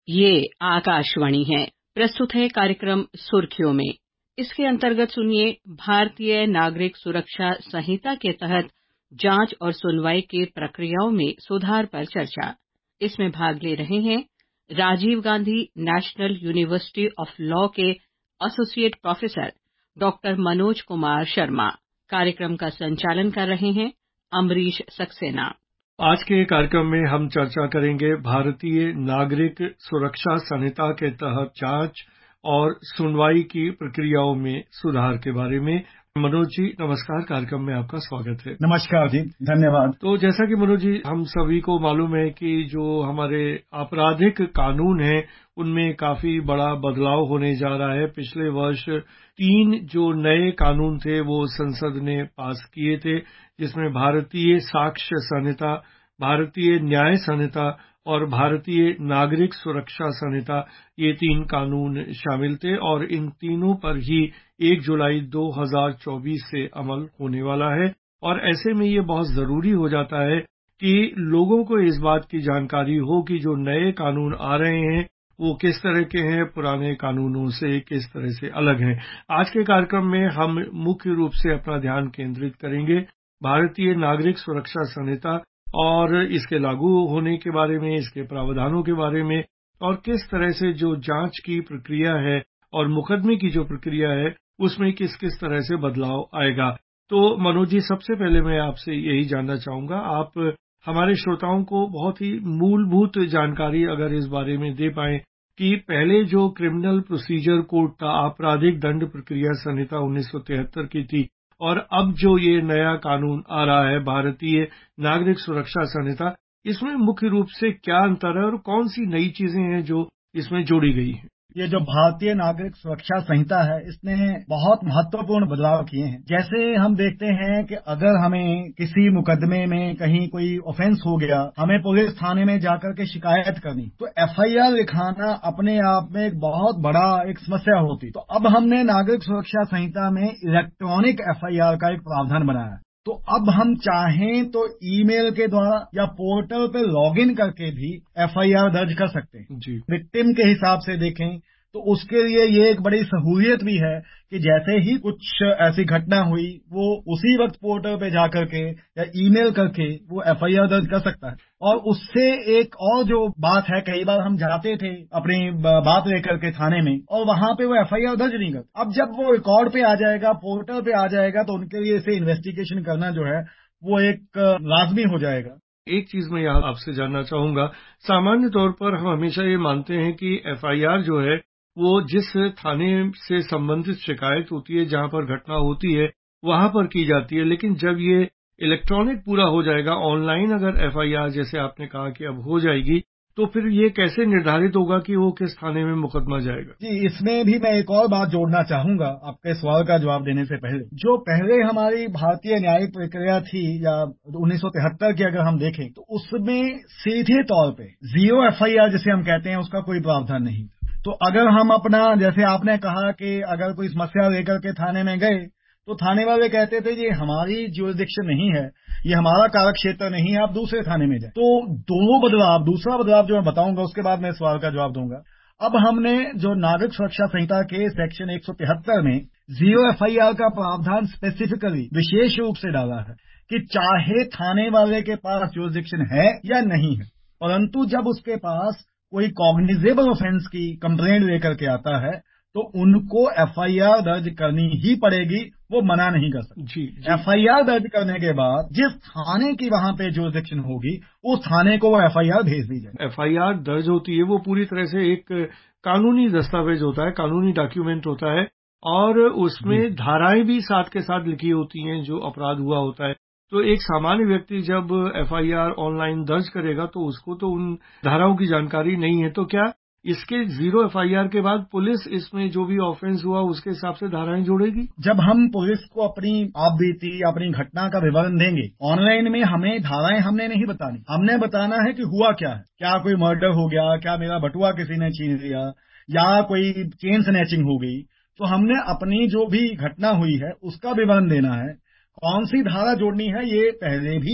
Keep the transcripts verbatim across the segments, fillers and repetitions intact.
ये आकाशवाणी है। प्रस्तुत है कार्यक्रम सुर्खियों में। इसके अंतर्गत सुनिए भारतीय नागरिक सुरक्षा संहिता के तहत जांच और सुनवाई की प्रक्रियाओं में सुधार पर चर्चा। इसमें भाग ले रहे हैं Rajiv Gandhi national university of law के associate professor doctor Manoj Kumar Sharma. कार्यक्रम का संचालन कर रहे हैं अमरीश सक्सेना। आज के कार्यक्रम में हम चर्चा करेंगे भारतीय नागरिक सुरक्षा संहिता के तहत जांच और सुनवाई की प्रक्रियाओं में सुधार के बारे में। मनोज जी नमस्कार, कार्यक्रम में आपका स्वागत है। नमस्कार जी, धन्यवाद। तो जैसा कि मनोज जी हम सभी को मालूम है कि जो हमारे आपराधिक कानून है उनमें काफी बड़ा बदलाव होने जा रहा है। पिछले वर्ष तीन जो नए कानून थे वो संसद ने पास किए थे, जिसमें भारतीय साक्ष्य संहिता, भारतीय न्याय संहिता और भारतीय नागरिक सुरक्षा संहिता, ये तीन कानून शामिल थे और इन तीनों पर ही एक जुलाई दो हज़ार चौबीस से अमल होने वाला है। और ऐसे में ये बहुत जरूरी हो जाता है कि लोगों को इस बात की जानकारी हो कि जो नए कानून आ रहे हैं वो किस तरह के हैं, पुराने कानूनों से किस तरह से अलग हैं। आज के कार्यक्रम में हम मुख्य रूप से अपना ध्यान केंद्रित करेंगे भारतीय नागरिक सुरक्षा संहिता और इसके लागू होने के बारे में, इसके प्रावधानों के बारे में, और किस तरह से जो जांच की प्रक्रिया है और मुकदमे की जो प्रक्रिया है उसमें किस किस तरह से बदलाव आएगा। तो मनोज जी, सबसे पहले मैं आपसे यही जानना चाहूंगा, आप हमारे श्रोताओं को बहुत ही मूलभूत जानकारी अगर इस बारे में दे पाएं कि पहले जो क्रिमिनल प्रोसीजर कोड था, आपराधिक दंड प्रक्रिया संहिता उन्नीस सौ तिहत्तर की थी, और अब जो ये नया कानून आ रहा है भारतीय नागरिक सुरक्षा संहिता, इसमें मुख्य रूप से क्या अंतर है और कौन सी नई चीजें हैं जो इसमें जोड़ी गई हैं? ये जो भारतीय नागरिक सुरक्षा संहिता है, इसने बहुत महत्वपूर्ण बदलाव किए हैं। जैसे हम देखते हैं कि अगर हमें किसी मुकदमे में कहीं कोई ऑफेंस हो गया, हमें पुलिस थाने में जाकर के शिकायत करनी, तो एफआईआर लिखाना अपने आप में एक बहुत बड़ा एक समस्या होती। तो अब हमने नागरिक सुरक्षा संहिता में इलेक्ट्रॉनिक एफआईआर का एक प्रावधान बनाया है। तो अब हम चाहें तो ईमेल के द्वारा या पोर्टल पे लॉगिन करके भी एफआईआर दर्ज कर सकते हैं जी। विक्टिम के हिसाब से देखें तो उसके लिए ये एक बड़ी सहूलियत भी है कि जैसे ही कुछ ऐसी घटना हुई वो उसी वक्त पोर्टल पे जाकर के या ईमेल करके वो एफआईआर दर्ज कर सकता है। और उससे एक और जो बात है, कई बार हम जाते थे अपनी बात लेकर के थाने में और वहां पे वो एफआईआर दर्ज नहीं करते। अब जब वो रिकॉर्ड पे आ जाएगा, पोर्टल पे आ जाएगा, तो उनके लिए इसे इन्वेस्टिगेशन करना जो है वो एक लाजमी हो जाएगा। एक चीज मैं यहाँ आपसे जानना चाहूंगा, सामान्य तौर पर हम हमेशा ये मानते हैं कि एफआईआर जो है वो जिस थाने से संबंधित शिकायत होती है, जहां पर घटना होती है, वहां पर की जाती है। लेकिन जब ये इलेक्ट्रॉनिक पूरा हो जाएगा, ऑनलाइन अगर एफआईआर जैसे आपने कहा कि अब हो जाएगी, तो फिर ये कैसे निर्धारित होगा कि वो किस थाने में मुकदमा जाएगा? जी, इसमें भी मैं एक और बात जोड़ना चाहूंगा आपके सवाल का जवाब देने से पहले। जो पहले हमारी भारतीय न्यायिक प्रक्रिया थी या उन्नीस सौ तिहत्तर की अगर हम देखें तो उसमें सीधे तौर पे जीरो एफआईआर जिसे हम कहते हैं उसका कोई प्रावधान नहीं। तो अगर हम अपना, जैसे आपने कहा कि अगर कोई समस्या लेकर के थाने में गए तो थाने वाले कहते थे ये हमारी ज्यूरिसडिक्शन नहीं है, ये हमारा कार्य क्षेत्र नहीं है, आप दूसरे थाने में जाए। तो दोनों बदलाव, दूसरा बदलाव जो मैं बताऊंगा उसके बाद मैं सवाल का जवाब दूंगा। अब हमने जो नागरिक सुरक्षा संहिता के सेक्शन एक सौ तिहत्तर में जीरो एफआईआर का प्रावधान स्पेसिफिकली विशेष रूप से डाला है कि चाहे थाने वाले के पास ज्यूरिसडिक्शन है या नहीं है, परंतु जब उसके पास कोई कॉग्निजेबल ऑफेंस की कंप्लेंट लेकर के आता है तो उनको एफआईआर दर्ज करनी ही पड़ेगी, वो मना नहीं कर सकते। जी, जी। एफआईआर दर्ज करने के बाद जिस थाने की वहां पे ज्यूरिसडिक्शन होगी उस थाने को वो एफआईआर भेज दी जाए। एफआईआर दर्ज होती है वो पूरी तरह से एक कानूनी दस्तावेज होता है, कानूनी डॉक्यूमेंट होता है, और उसमें धाराएं भी साथ के साथ लिखी होती हैं जो अपराध हुआ होता है। तो एक सामान्य व्यक्ति जब एफआईआर ऑनलाइन दर्ज करेगा तो उसको तो उन धाराओं की जानकारी नहीं है। तो क्या इसके जीरो एफआईआर के बाद पुलिस इसमें जो भी ऑफेंस हुआ उसके हिसाब से धाराएं जोड़ेगी? जब हम पुलिस को अपनी आप बीती अपनी घटना का विवरण देंगे, ऑनलाइन में हमें धाराएं हमने नहीं बतानी, हमने बताना है कि हुआ क्या है। क्या कोई मर्डर हो गया, क्या मेरा बटुआ किसी ने छीन लिया, या कोई चेन स्नैचिंग हो गई। तो हमने अपनी जो भी घटना हुई है उसका विवरण देना है। कौन सी धारा जोड़नी है ये पहले भी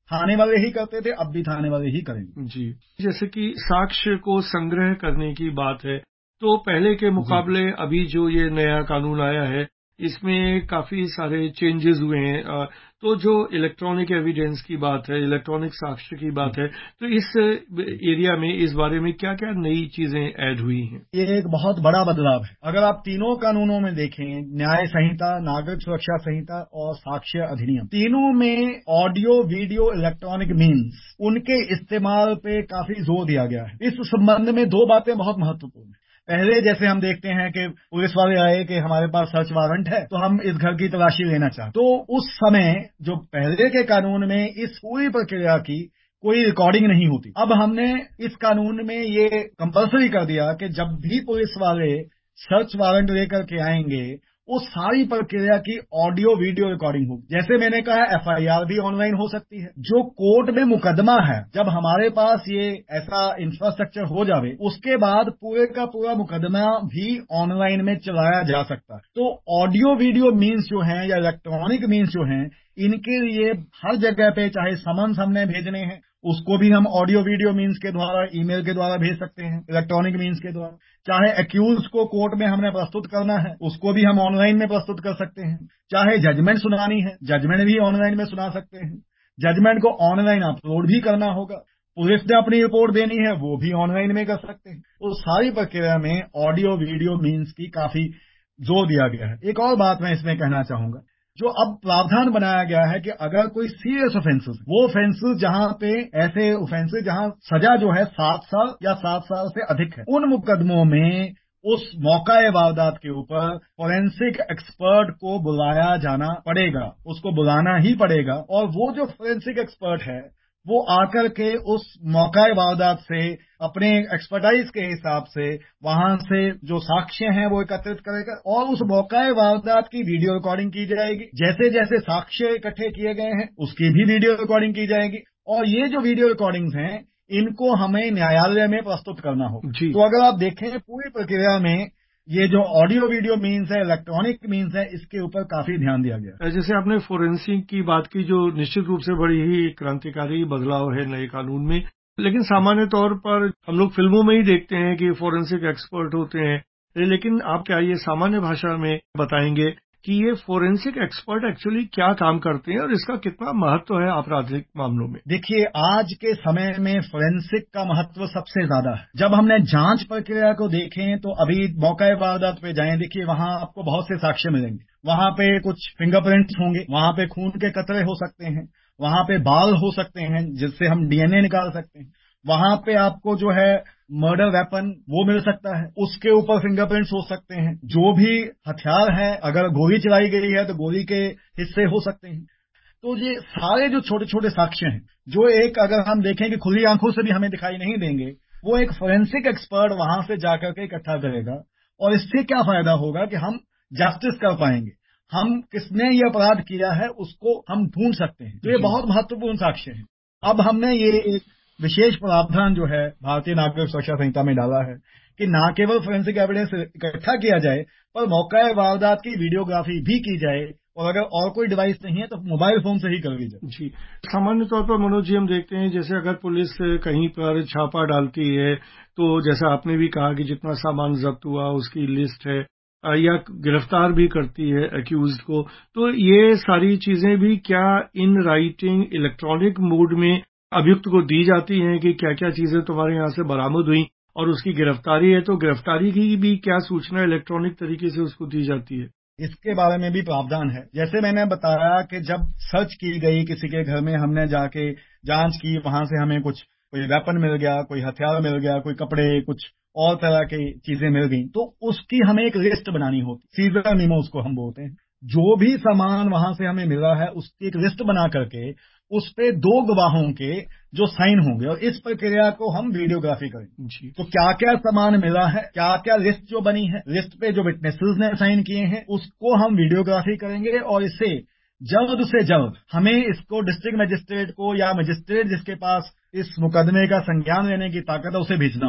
थाने वाले ही करते थे, अब भी थाने वाले ही करेंगे। जी, जैसे कि साक्ष्य को संग्रह करने की बात है, तो पहले के मुकाबले अभी जो ये नया कानून आया है इसमें काफी सारे चेंजेस हुए हैं। तो जो इलेक्ट्रॉनिक एविडेंस की बात है, इलेक्ट्रॉनिक साक्ष्य की बात है, तो इस एरिया में, इस बारे में क्या क्या नई चीजें ऐड हुई हैं? ये एक बहुत बड़ा बदलाव है। अगर आप तीनों कानूनों में देखें, न्याय संहिता, नागरिक सुरक्षा संहिता और साक्ष्य अधिनियम, तीनों में ऑडियो वीडियो इलेक्ट्रॉनिक मीन्स, उनके इस्तेमाल पे काफी जोर दिया गया है। इस संबंध में दो बातें बहुत महत्वपूर्ण है। पहले जैसे हम देखते हैं कि पुलिस वाले आए कि हमारे पास सर्च वारंट है तो हम इस घर की तलाशी लेना चाहते, तो उस समय जो पहले के कानून में इस पूरी प्रक्रिया की कोई रिकॉर्डिंग नहीं होती। अब हमने इस कानून में ये कंपल्सरी कर दिया कि जब भी पुलिस वाले सर्च वारंट लेकर के आएंगे उस सारी प्रक्रिया की ऑडियो वीडियो रिकॉर्डिंग होगी। जैसे मैंने कहा, एफआईआर भी ऑनलाइन हो सकती है। जो कोर्ट में मुकदमा है, जब हमारे पास ये ऐसा इंफ्रास्ट्रक्चर हो जावे, उसके बाद पूरे का पूरा मुकदमा भी ऑनलाइन में चलाया जा सकता है। तो ऑडियो वीडियो मीन्स जो हैं या इलेक्ट्रॉनिक मीन्स जो हैं, इनके लिए हर जगह पे चाहे समन्स हमने भेजने हैं उसको भी हम ऑडियो वीडियो मीन्स के द्वारा, ईमेल के द्वारा भेज सकते हैं, इलेक्ट्रॉनिक मीन्स के द्वारा। चाहे एक्यूज को कोर्ट में हमने प्रस्तुत करना है उसको भी हम ऑनलाइन में प्रस्तुत कर सकते हैं। चाहे जजमेंट सुनानी है, जजमेंट भी ऑनलाइन में सुना सकते हैं। जजमेंट को ऑनलाइन अपलोड भी करना होगा। पुलिस ने अपनी रिपोर्ट देनी है, वो भी ऑनलाइन में कर सकते हैं। तो सारी प्रक्रिया में ऑडियो वीडियो मीन्स की काफी जोर दिया गया है। एक और बात मैं इसमें कहना चाहूंगा, जो अब प्रावधान बनाया गया है कि अगर कोई सीरियस ऑफेंसेस, वो ऑफेंसेस जहां पे ऐसे ऑफेंसेस जहां सजा जो है सात साल या सात साल से अधिक है, उन मुकदमों में उस मौका वारदात के ऊपर फोरेंसिक एक्सपर्ट को बुलाया जाना पड़ेगा, उसको बुलाना ही पड़ेगा। और वो जो फोरेंसिक एक्सपर्ट है वो आकर के उस मौका वारदात से अपने एक्सपर्टाइज के हिसाब से वहां से जो साक्ष्य हैं वो एकत्रित करेगा और उस मौका वारदात की वीडियो रिकॉर्डिंग की जाएगी। जैसे जैसे साक्ष्य इकट्ठे किए गए हैं उसकी भी वीडियो रिकॉर्डिंग की जाएगी और ये जो वीडियो रिकॉर्डिंग्स हैं इनको हमें न्यायालय में प्रस्तुत करना होगा। तो अगर आप देखें पूरी प्रक्रिया में ये जो ऑडियो वीडियो मीन्स है, इलेक्ट्रॉनिक मीन्स है, इसके ऊपर काफी ध्यान दिया गया। जैसे आपने फोरेंसिक की बात की, जो निश्चित रूप से बड़ी ही क्रांतिकारी बदलाव है नए कानून में, लेकिन सामान्य तौर पर हम लोग फिल्मों में ही देखते हैं कि फोरेंसिक एक्सपर्ट होते हैं, लेकिन आप क्या ये सामान्य भाषा में बताएंगे कि ये फोरेंसिक एक्सपर्ट एक्चुअली क्या काम करते हैं और इसका कितना महत्व है आपराधिक मामलों में? देखिए, आज के समय में फोरेंसिक का महत्व सबसे ज्यादा है। जब हमने जांच प्रक्रिया को देखें तो अभी मौका वारदात पे जाएं, देखिए वहां आपको बहुत से साक्ष्य मिलेंगे। वहां पे कुछ फिंगरप्रिंट्स होंगे, वहां पे खून के कतरे हो सकते हैं, वहां पे बाल हो सकते हैं जिससे हम डीएनए निकाल सकते हैं, वहां पे आपको जो है मर्डर वेपन वो मिल सकता है, उसके ऊपर फिंगरप्रिंट्स हो सकते हैं। जो भी हथियार है, अगर गोली चलाई गई है तो गोली के हिस्से हो सकते हैं। तो ये सारे जो छोटे छोटे साक्ष्य हैं, जो एक अगर हम देखें कि खुली आंखों से भी हमें दिखाई नहीं देंगे, वो एक फोरेंसिक एक्सपर्ट वहां से जाकर के इकट्ठा करेगा। और इससे क्या फायदा होगा कि हम जस्टिस कर पाएंगे, हम किसने ये अपराध किया है उसको हम ढूंढ सकते हैं। तो ये बहुत महत्वपूर्ण साक्ष्य है। अब हमने ये एक विशेष प्रावधान जो है भारतीय नागरिक सुरक्षा संहिता में डाला है कि न केवल फोरेंसिक एविडेंस इकट्ठा किया जाए पर मौका वारदात की वीडियोग्राफी भी की जाए, और अगर और कोई डिवाइस नहीं है तो मोबाइल फोन से ही कर ली जाए। जी, सामान्य तौर पर मनोज जी हम देखते हैं जैसे अगर पुलिस कहीं पर छापा डालती है तो जैसा आपने भी कहा कि जितना सामान जब्त हुआ उसकी लिस्ट है, या गिरफ्तार भी करती है एक्यूज्ड को, तो ये सारी चीजें भी क्या इन राइटिंग इलेक्ट्रॉनिक मोड में अभियुक्त को दी जाती हैं कि क्या क्या चीजें तुम्हारे यहाँ से बरामद हुई, और उसकी गिरफ्तारी है तो गिरफ्तारी की भी क्या सूचना इलेक्ट्रॉनिक तरीके से उसको दी जाती है? इसके बारे में भी प्रावधान है। जैसे मैंने बताया कि जब सर्च की गई किसी के घर में, हमने जाके जांच की, वहां से हमें कुछ कोई वेपन मिल गया, कोई हथियार मिल गया, कोई कपड़े, कुछ और तरह की चीजें मिल गई, तो उसकी हमें एक लिस्ट बनानी होती, सीजर मीमो उसको हम बोलते हैं। जो भी सामान वहां से हमें मिला है उसकी एक लिस्ट बना करके उस पे दो गवाहों के जो साइन होंगे, और इस प्रक्रिया को हम वीडियोग्राफी करेंगे। तो क्या क्या सामान मिला है, क्या क्या लिस्ट जो बनी है, लिस्ट पे जो विटनेसेस ने साइन किए हैं उसको हम वीडियोग्राफी करेंगे, और इसे जल्द से जल्द हमें इसको डिस्ट्रिक्ट मजिस्ट्रेट को या मजिस्ट्रेट जिसके पास इस मुकदमे का संज्ञान लेने की ताकत है उसे भेजना होगा।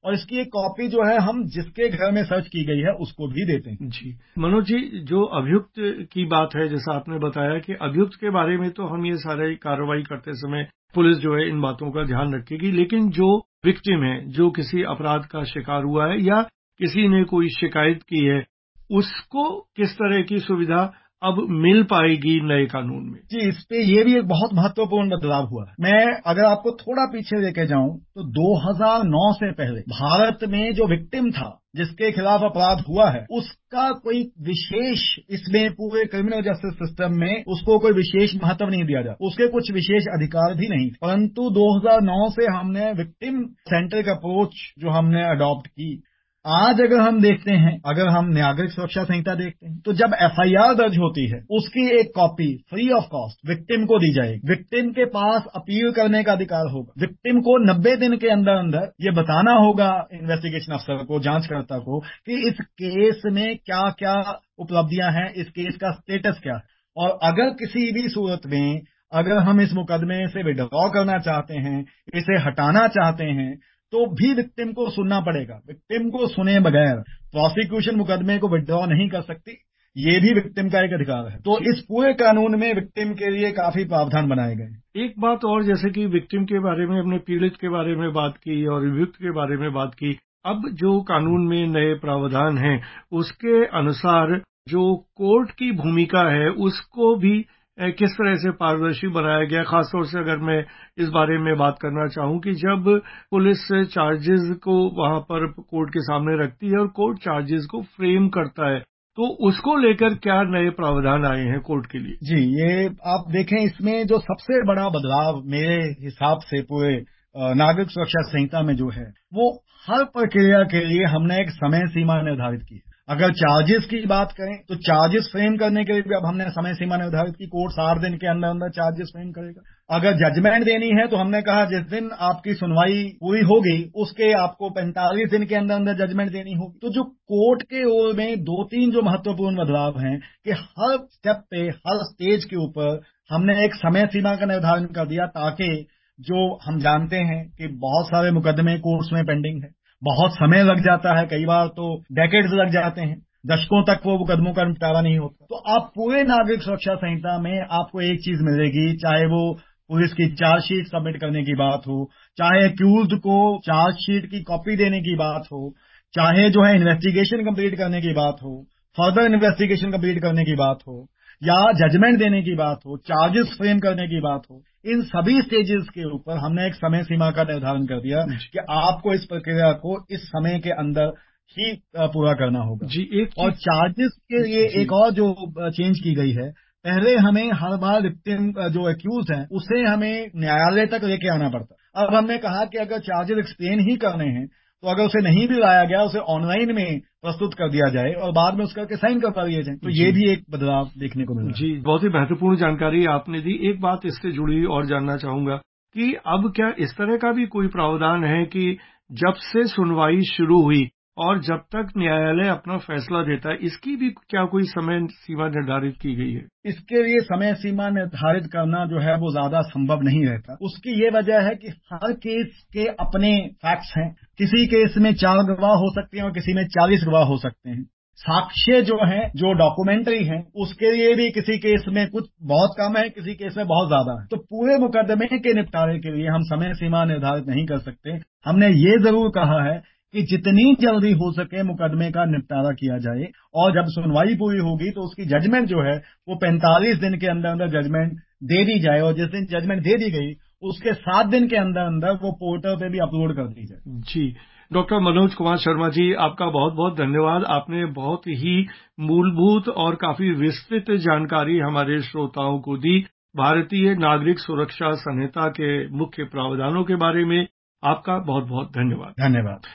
और इसकी एक कॉपी जो है हम जिसके घर में सर्च की गई है उसको भी देते हैं। जी मनोज जी, जो अभियुक्त की बात है, जैसा आपने बताया कि अभियुक्त के बारे में तो हम ये सारे कार्रवाई करते समय पुलिस जो है इन बातों का ध्यान रखेगी, लेकिन जो विक्टिम है, जो किसी अपराध का शिकार हुआ है या किसी ने कोई शिकायत की है, उसको किस तरह की सुविधा अब मिल पाएगी नए कानून में? जी, इस पे ये भी एक बहुत महत्वपूर्ण बदलाव हुआ है। मैं अगर आपको थोड़ा पीछे लेके जाऊं तो दो हज़ार नौ से पहले भारत में जो विक्टिम था, जिसके खिलाफ अपराध हुआ है, उसका कोई विशेष इसमें पूरे क्रिमिनल जस्टिस सिस्टम में उसको कोई विशेष महत्व नहीं दिया जाता, उसके कुछ विशेष अधिकार भी नहीं। परंतु दो हज़ार नौ से हमने विक्टिम सेंट्रिक अप्रोच जो हमने अडॉप्ट की, आज अगर हम देखते हैं, अगर हम नागरिक सुरक्षा संहिता देखते हैं, तो जब एफआईआर दर्ज होती है उसकी एक copy free of cost victim को दी जाएगी। विक्टिम के पास अपील करने का अधिकार होगा। विक्टिम को नब्बे दिन के अंदर अंदर ये बताना होगा इन्वेस्टिगेशन अफसर को, जांचकर्ता को, कि इस केस में क्या क्या उपलब्धियां हैं, इस केस का स्टेटस क्या है। और अगर किसी भी सूरत में अगर हम इस मुकदमे से विड्रॉ करना चाहते हैं, इसे हटाना चाहते हैं, तो भी विक्टिम को सुनना पड़ेगा। विक्टिम को सुने बगैर प्रोसिक्यूशन मुकदमे को विड्रॉ नहीं कर सकती, ये भी विक्टिम का एक अधिकार है। तो इस पूरे कानून में विक्टिम के लिए काफी प्रावधान बनाए गए। एक बात और, जैसे कि विक्टिम के बारे में, हमने पीड़ित के बारे में बात की और अभियुक्त के बारे में बात की, अब जो कानून में नए प्रावधान हैं उसके अनुसार जो कोर्ट की भूमिका है उसको भी किस तरह से पारदर्शी बनाया गया। खासतौर से अगर मैं इस बारे में बात करना चाहूं कि जब पुलिस चार्जेस को वहां पर कोर्ट के सामने रखती है और कोर्ट चार्जेस को फ्रेम करता है, तो उसको लेकर क्या नए प्रावधान आए हैं कोर्ट के लिए? जी, ये आप देखें, इसमें जो सबसे बड़ा बदलाव मेरे हिसाब से पूरे नागरिक सुरक्षा संहिता में जो है, वो हर प्रक्रिया के लिए हमने एक समय सीमा निर्धारित की है। अगर चार्जेस की बात करें तो चार्जेस फ्रेम करने के लिए भी अब हमने समय सीमा निर्धारित की। कोर्ट साठ दिन के अंदर अंदर चार्जेस फ्रेम करेगा। अगर जजमेंट देनी है तो हमने कहा जिस दिन आपकी सुनवाई पूरी होगी उसके आपको पैंतालीस दिन के अंदर अंदर जजमेंट देनी होगी। तो जो कोर्ट के ओर में दो तीन जो महत्वपूर्ण बदलाव हैं कि हर स्टेप पे, हर स्टेज के ऊपर हमने एक समय सीमा का निर्धारण कर दिया, ताकि जो हम जानते हैं कि बहुत सारे मुकदमे कोर्ट्स में पेंडिंग है, बहुत समय लग जाता है, कई बार तो डेकेड्स लग जाते हैं, दशकों तक वो मुकदमों का निपटारा नहीं होता। तो आप पूरे नागरिक सुरक्षा संहिता में आपको एक चीज मिलेगी, चाहे वो पुलिस की चार्जशीट सबमिट करने की बात हो, चाहे एक्यूज्ड को चार्जशीट की कॉपी देने की बात हो, चाहे जो है इन्वेस्टिगेशन कंप्लीट करने की बात हो, फर्दर इन्वेस्टिगेशन कंप्लीट करने की बात हो, या जजमेंट देने की बात हो, चार्जेस फ्रेम करने की बात हो, इन सभी स्टेजेस के ऊपर हमने एक समय सीमा का निर्धारण कर दिया कि आपको इस प्रक्रिया को इस समय के अंदर ही पूरा करना होगा। जी, एक और चार्जेस के लिए एक और जो चेंज की गई है, पहले हमें हर बार विक्टिम जो एक्यूज है उसे हमें न्यायालय तक लेके आना पड़ता। अब हमने कहा कि अगर चार्जेस एक्सप्लेन ही करने हैं तो अगर उसे नहीं भी लाया गया, उसे ऑनलाइन में प्रस्तुत कर दिया जाए और बाद में उसका के साइन करवा दिए जाए। तो ये भी एक बदलाव देखने को मिला। जी, बहुत ही महत्वपूर्ण जानकारी आपने दी। एक बात इससे जुड़ी और जानना चाहूंगा कि अब क्या इस तरह का भी कोई प्रावधान है कि जब से सुनवाई शुरू हुई और जब तक न्यायालय अपना फैसला देता है, इसकी भी क्या कोई समय सीमा निर्धारित की गई है? इसके लिए समय सीमा निर्धारित करना जो है वो ज्यादा संभव नहीं रहता। उसकी ये वजह है कि हर केस के अपने फैक्ट्स हैं। किसी केस में चार गवाह हो सकते हैं और किसी में चालीस गवाह हो सकते हैं। साक्ष्य जो है, जो डॉक्यूमेंट्री है, उसके लिए भी किसी केस में कुछ बहुत कम है, किसी केस में बहुत ज्यादा है। तो पूरे मुकदमे के निपटारे के लिए हम समय सीमा निर्धारित नहीं कर सकते। हमने ये जरूर कहा है कि जितनी जल्दी हो सके मुकदमे का निपटारा किया जाए, और जब सुनवाई पूरी होगी तो उसकी जजमेंट जो है वो पैंतालीस दिन के अंदर अंदर जजमेंट दे दी जाए, और जिस दिन जजमेंट दे दी गई उसके सात दिन के अंदर अंदर वो पोर्टल पे भी अपलोड कर दी जाए। जी, डॉक्टर मनोज कुमार शर्मा जी, आपका बहुत बहुत धन्यवाद। आपने बहुत ही मूलभूत और काफी विस्तृत जानकारी हमारे श्रोताओं को दी भारतीय नागरिक सुरक्षा संहिता के मुख्य प्रावधानों के बारे में। आपका बहुत बहुत धन्यवाद। धन्यवाद।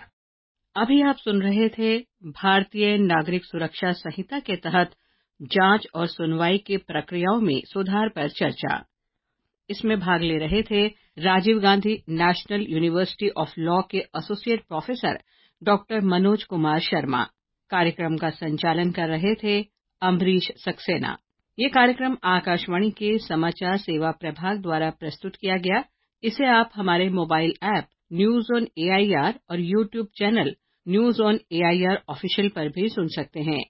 अभी आप सुन रहे थे भारतीय नागरिक सुरक्षा संहिता के तहत जांच और सुनवाई की प्रक्रियाओं में सुधार पर चर्चा। इसमें भाग ले रहे थे Rajiv Gandhi national university of law के associate professor doctor Manoj Kumar Sharma. कार्यक्रम का संचालन कर रहे थे अम्बरीश सक्सेना। ये कार्यक्रम आकाशवाणी के समाचार सेवा प्रभाग द्वारा प्रस्तुत किया गया। इसे आप हमारे mobile app news on AIR और YouTube channel news on AIR official पर भी सुन सकते हैं।